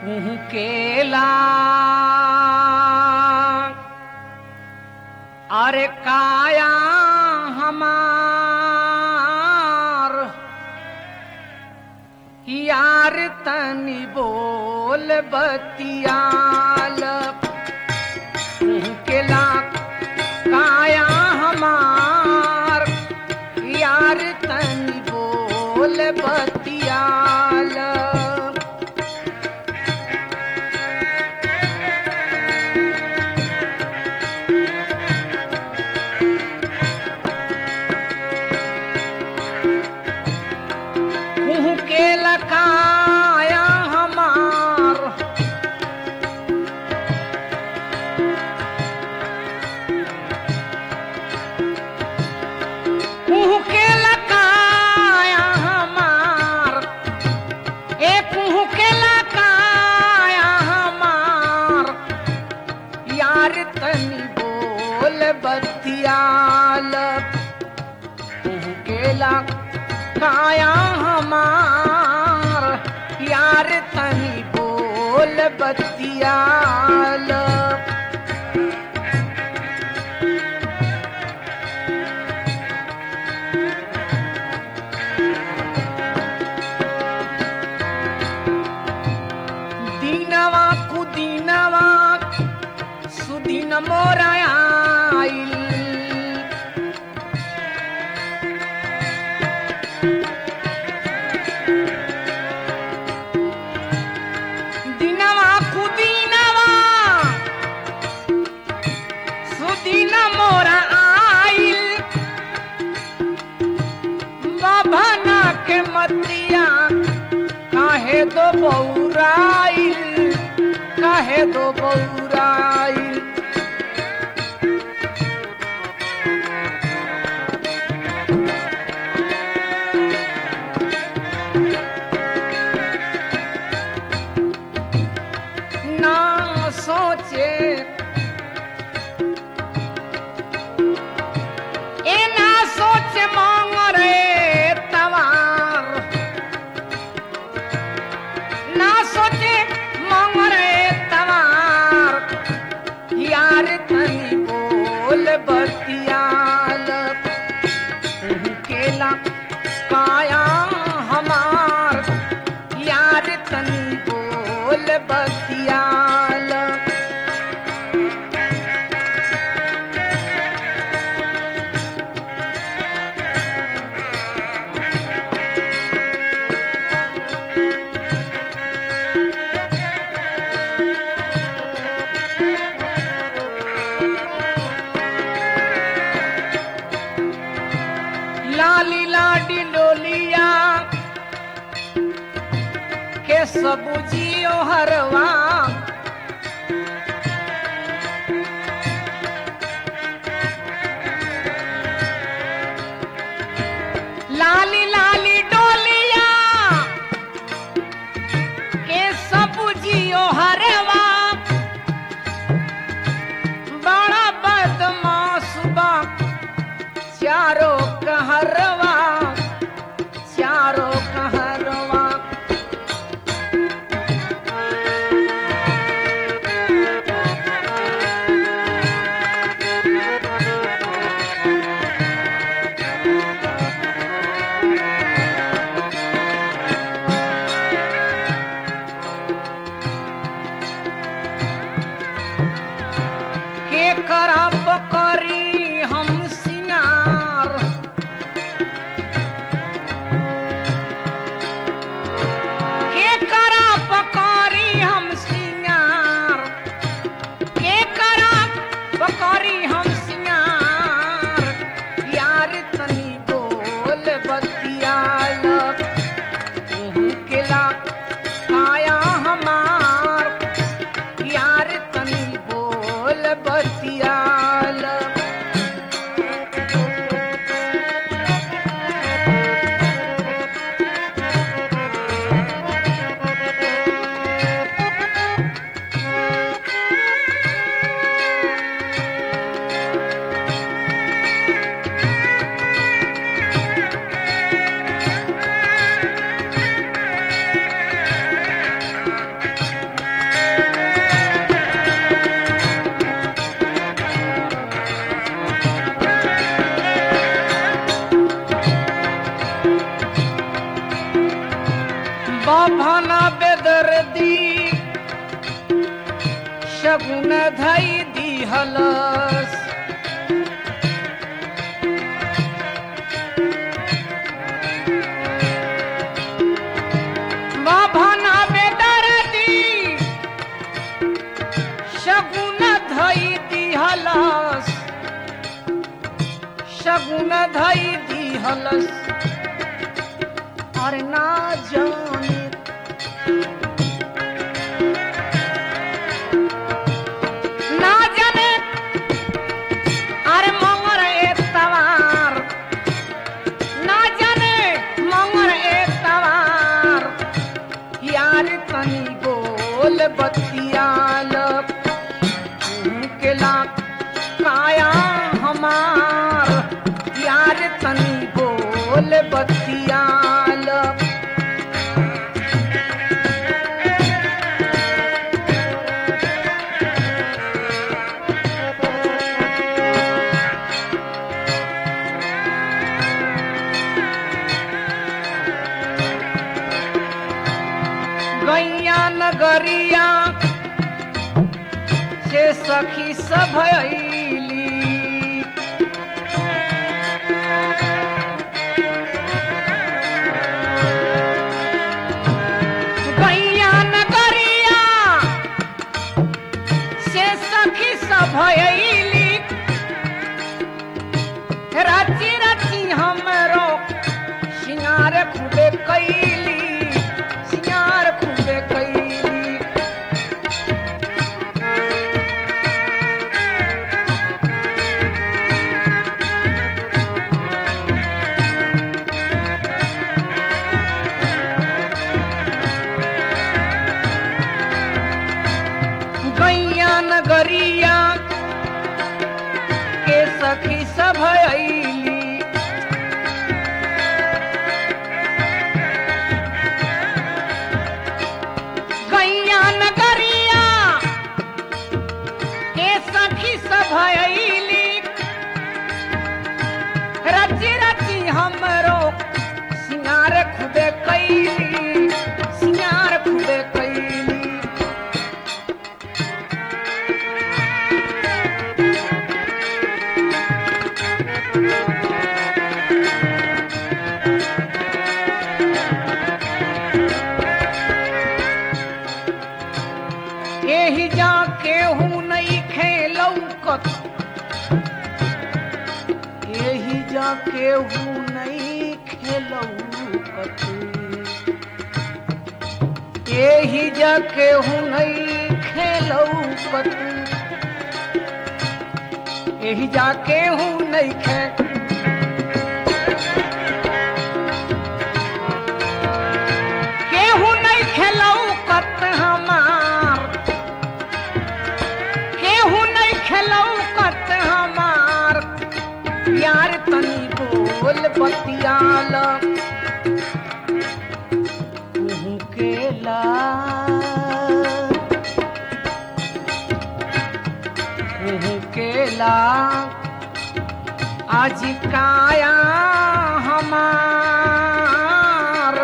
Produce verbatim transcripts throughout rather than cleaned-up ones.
केला अरे काया हमार यार तनी बोल बतियाल केला काया हमार यार तनी बोल बतियाल के लखाया हमार कुहू के लखाया हमार ए कुहू के लखाया हमार यार तनी बोल बतियाल कुहू के लखाया हमार यार तनी बोल बतियाल दीनवा कुदीनवा सुदीन मोरा आइल मोरा आइल बाभना के मतिया काहे दो बौराइल काहे दो बौराइल ना सोचे यार तनी बोल बतियाल केला काया हमार यार तनी बोल बतियाल लाली लाडी लोलिया के सबुजियो हरवा लाली लाली डोलिया के सबुजियो हरवा बड़ा बदमाश बा चारों कहरवा चारों कहरवा के करब करी हम सिंगार के करब करी हम सिंगार के करब करी हम सिंगार यार तनी बोल बतियाल कुहू केला काया हमार यार तनी बोल बतियाल शगुन धई दिहलस बाभना बेदर्दी शगुन धई दिहलस शगुन धई दिहलस और ना जाने ना जाने अरे मंगर एतवार ना जाने मंगर एतवार यार तनी बोल बतियाल के लाख काया हमार यार तनी बोल बतियाल गैया नगरिया से सखी सब अइली गैया नगरिया से सखी सब अइली रची रची हमरो सिंगार खूबे कैली सिंगार खूबे कैली गैया नगरिया के सखी सब अइली गैया नगरिया के सखी सब अइली रची रची हमरो सिंगार खूबे कैली सिंगार खूबे कैली एही जा केहू नहीं खेलौकत एही जा केहू नहीं खेलौकत एही जा केहू नहीं खेलौकत एही जा केहू नहीं खे केहू नहीं खेलौकत हमार केहू नहीं खेलौकत हमार यार तनी बोल बतियाल तू केला तू केला आज काया हमार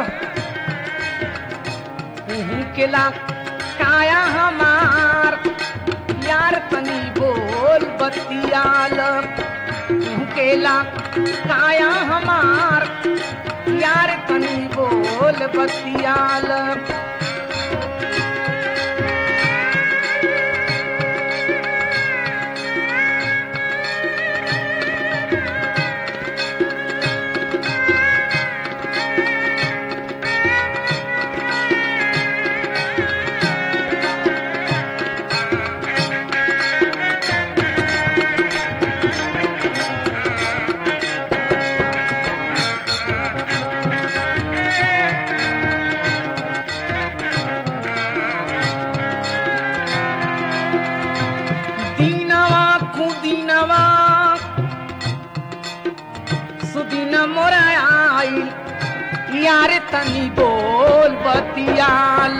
तू केला काया हमार यार तनी बोल बतियाल केला काया हमार यार तनी बोल बतियाल यार तनी बोल बतियाल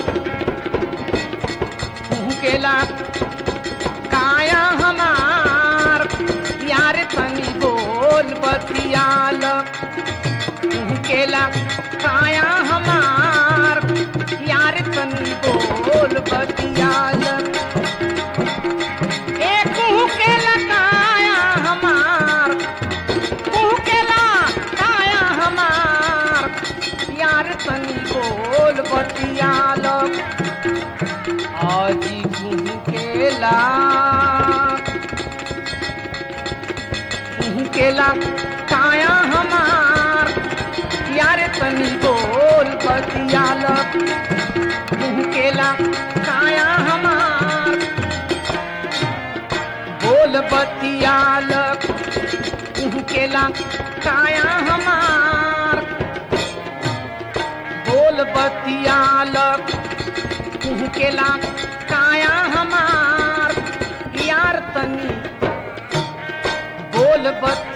केला काया हमार यार तनी बोल बतियाल केला काया हमार यार तनी बोल बतियाल केला काया हमार यार तनी बोल बतियाल मुँह केला काया हमार बोल बतियाल मुँह केला काया हमार बोल बतियाल मुँह केला काया हमार यार तनी बोल बत